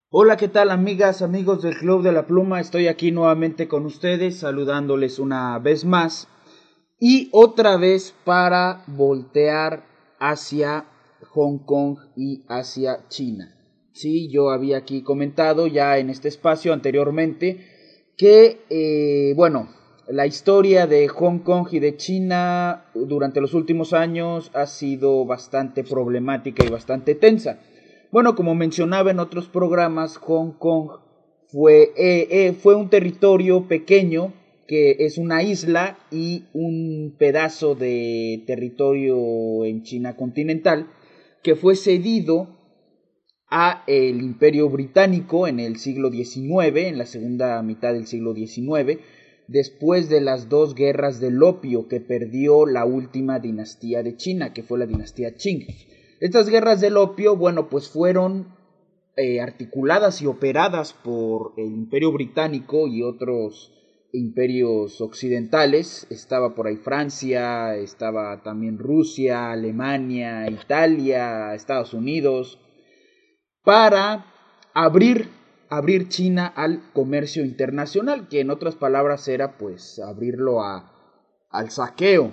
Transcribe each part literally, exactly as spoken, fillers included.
Hola, ¿qué tal amigas, amigos del Club de la Pluma? Estoy aquí nuevamente con ustedes, saludándoles una vez más y otra vez para voltear hacia Hong Kong y hacia China. Sí, yo había aquí comentado ya en este espacio anteriormente que, eh, bueno, la historia de Hong Kong y de China durante los últimos años ha sido bastante problemática y bastante tensa. Bueno, como mencionaba en otros programas, Hong Kong fue, eh, eh, fue un territorio pequeño que es una isla y un pedazo de territorio en China continental que fue cedido a el Imperio Británico en el siglo diecinueve, en la segunda mitad del siglo diecinueve, después de las dos guerras del opio que perdió la última dinastía de China, que fue la dinastía Qing. Estas guerras del opio, bueno, pues fueron eh, articuladas y operadas por el Imperio Británico y otros imperios occidentales. Estaba por ahí Francia, estaba también Rusia, Alemania, Italia, Estados Unidos, para abrir, abrir China al comercio internacional, que en otras palabras era pues abrirlo a, al saqueo,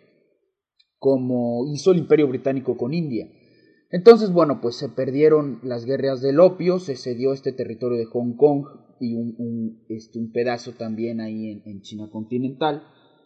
como hizo el Imperio Británico con India. Entonces, bueno, pues se perdieron las guerras del opio, se cedió este territorio de Hong Kong y un, un, este, un pedazo también ahí en, en China continental.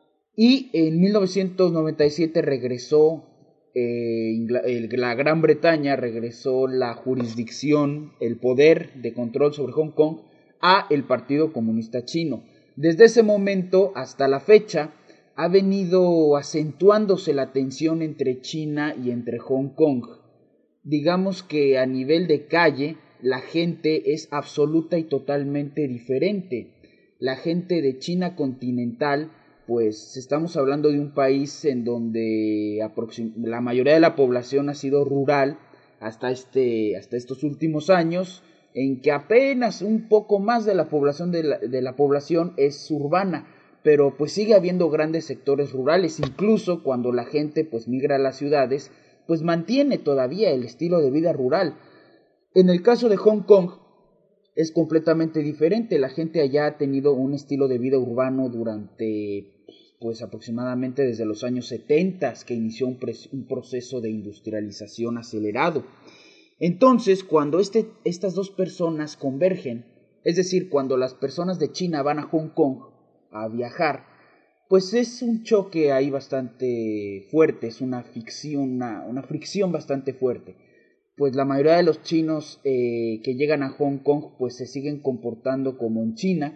Y en mil novecientos noventa y siete regresó eh, la Gran Bretaña, regresó la jurisdicción, el poder de control sobre Hong Kong a el Partido Comunista Chino. Desde ese momento hasta la fecha ha venido acentuándose la tensión entre China y entre Hong Kong. Digamos que a nivel de calle la gente es absoluta y totalmente diferente. La gente de China continental, pues estamos hablando de un país en donde la mayoría de la población ha sido rural hasta, este, hasta estos últimos años, en que apenas un poco más de la población de la, de la población es urbana, pero pues sigue habiendo grandes sectores rurales, incluso cuando la gente pues migra a las ciudades, pues mantiene todavía el estilo de vida rural. En el caso de Hong Kong es completamente diferente. La gente allá ha tenido un estilo de vida urbano durante pues aproximadamente desde los años setenta, que inició un, un proceso de industrialización acelerado. Entonces, cuando este, estas dos personas convergen, es decir, cuando las personas de China van a Hong Kong a viajar, pues es un choque ahí bastante fuerte, es una ficción, una, una fricción bastante fuerte. Pues la mayoría de los chinos eh, que llegan a Hong Kong pues se siguen comportando como en China,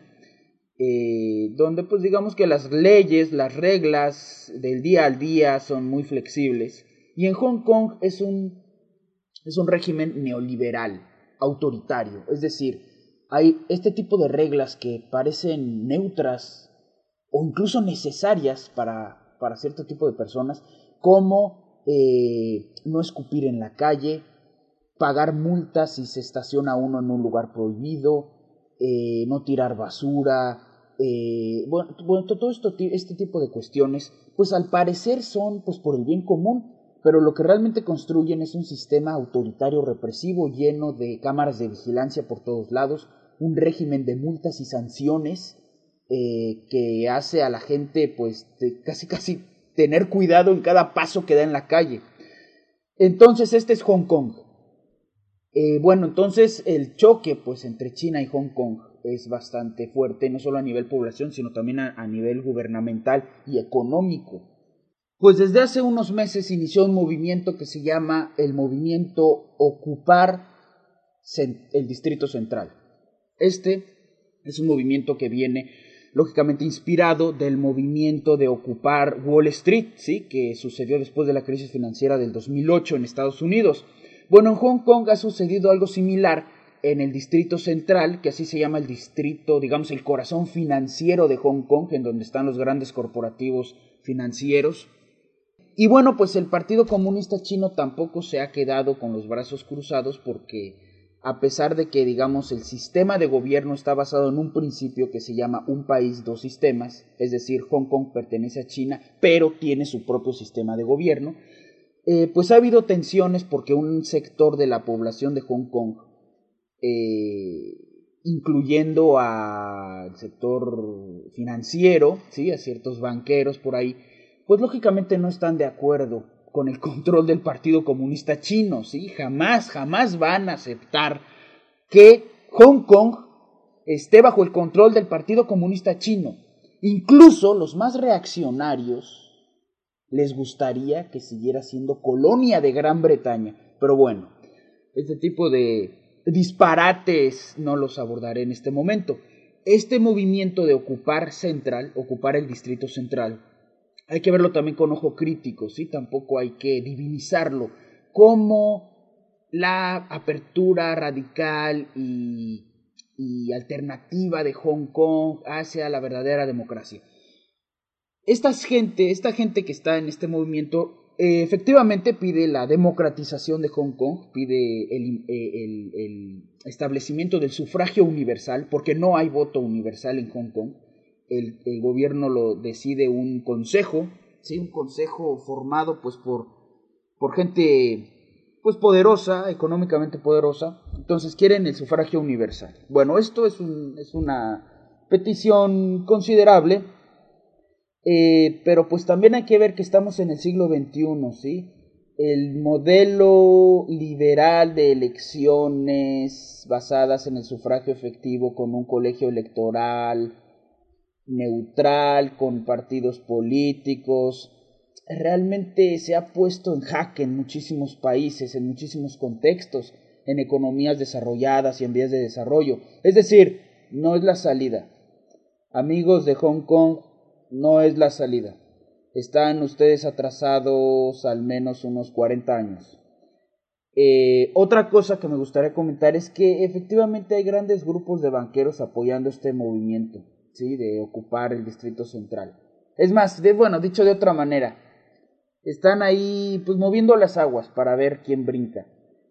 eh, donde pues digamos que las leyes, las reglas del día al día son muy flexibles. Y en Hong Kong es un, es un régimen neoliberal, autoritario, es decir, hay este tipo de reglas que parecen neutras o incluso necesarias para, para cierto tipo de personas, como eh, no escupir en la calle, pagar multas si se estaciona uno en un lugar prohibido, eh, no tirar basura, eh, bueno, bueno, todo esto, este tipo de cuestiones, pues al parecer son pues por el bien común, pero lo que realmente construyen es un sistema autoritario represivo lleno de cámaras de vigilancia por todos lados, un régimen de multas y sanciones eh, que hace a la gente pues de casi casi tener cuidado en cada paso que da en la calle. Entonces este es Hong Kong. Eh, bueno, entonces el choque pues entre China y Hong Kong es bastante fuerte, no solo a nivel población, sino también a, a nivel gubernamental y económico. Pues desde hace unos meses inició un movimiento que se llama el movimiento Ocupar el Distrito Central. Este es un movimiento que viene lógicamente inspirado del movimiento de ocupar Wall Street, ¿sí? Que sucedió después de la crisis financiera del dos mil ocho en Estados Unidos. Bueno, en Hong Kong ha sucedido algo similar en el Distrito Central, que así se llama el distrito, digamos, el corazón financiero de Hong Kong, en donde están los grandes corporativos financieros. Y bueno, pues el Partido Comunista Chino tampoco se ha quedado con los brazos cruzados porque a pesar de que, digamos, el sistema de gobierno está basado en un principio que se llama un país, dos sistemas, es decir, Hong Kong pertenece a China, pero tiene su propio sistema de gobierno, eh, pues ha habido tensiones porque un sector de la población de Hong Kong eh, incluyendo al sector financiero, ¿sí? A ciertos banqueros por ahí, pues lógicamente no están de acuerdo con el control del Partido Comunista Chino, ¿sí? Jamás, jamás van a aceptar que Hong Kong esté bajo el control del Partido Comunista Chino. Incluso los más reaccionarios les gustaría que siguiera siendo colonia de Gran Bretaña. Pero bueno, este tipo de disparates no los abordaré en este momento. Este movimiento de ocupar Central, ocupar el Distrito Central, hay que verlo también con ojo crítico, ¿sí? Tampoco hay que divinizarlo como la apertura radical y, y alternativa de Hong Kong hacia la verdadera democracia. Esta gente, esta gente que está en este movimiento eh, efectivamente pide la democratización de Hong Kong, pide el, el, el establecimiento del sufragio universal, porque no hay voto universal en Hong Kong. El, el gobierno lo decide un consejo, ¿sí? Un consejo formado pues por, por gente pues poderosa, económicamente poderosa. Entonces quieren el sufragio universal. Bueno, esto es, un, es una petición considerable, eh, pero pues también hay que ver que estamos en el siglo veintiuno, ¿sí? El modelo liberal de elecciones basadas en el sufragio efectivo con un colegio electoral neutral, con partidos políticos, realmente se ha puesto en jaque en muchísimos países, en muchísimos contextos, en economías desarrolladas y en vías de desarrollo. Es decir, no es la salida. Amigos de Hong Kong, no es la salida. Están ustedes atrasados al menos unos cuarenta años. Eh, otra cosa que me gustaría comentar es que efectivamente hay grandes grupos de banqueros apoyando este movimiento, ¿sí? De ocupar el Distrito Central. Es más, de, bueno, dicho de otra manera, están ahí pues moviendo las aguas para ver quién brinca,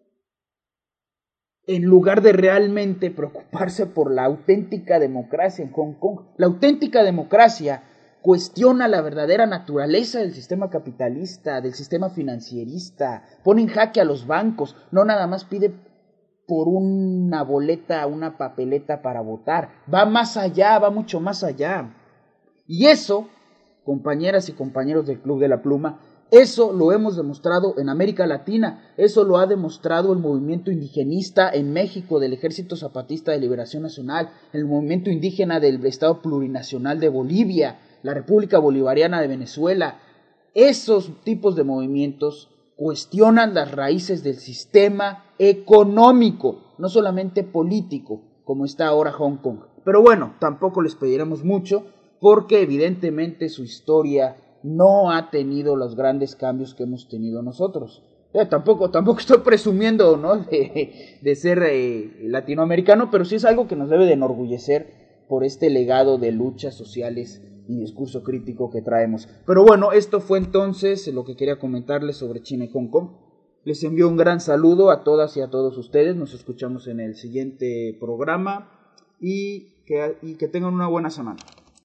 en lugar de realmente preocuparse por la auténtica democracia en Hong Kong. La auténtica democracia cuestiona la verdadera naturaleza del sistema capitalista, del sistema financierista, pone en jaque a los bancos, no nada más pide por una boleta, una papeleta para votar, va más allá, va mucho más allá. Y eso, compañeras y compañeros del Club de la Pluma, eso lo hemos demostrado en América Latina, eso lo ha demostrado el movimiento indigenista en México del Ejército Zapatista de Liberación Nacional, el movimiento indígena del Estado Plurinacional de Bolivia, la República Bolivariana de Venezuela. Esos tipos de movimientos cuestionan las raíces del sistema económico, no solamente político, como está ahora Hong Kong. Pero bueno, tampoco les pediremos mucho, porque evidentemente su historia no ha tenido los grandes cambios que hemos tenido nosotros. Eh, tampoco, tampoco estoy presumiendo, ¿no? de, de ser eh, latinoamericano, pero sí es algo que nos debe de enorgullecer por este legado de luchas sociales y discurso crítico que traemos. Pero bueno, esto fue entonces lo que quería comentarles sobre China y Hong Kong. Les envío un gran saludo a todas y a todos ustedes. Nos escuchamos en el siguiente programa y que, y que tengan una buena semana.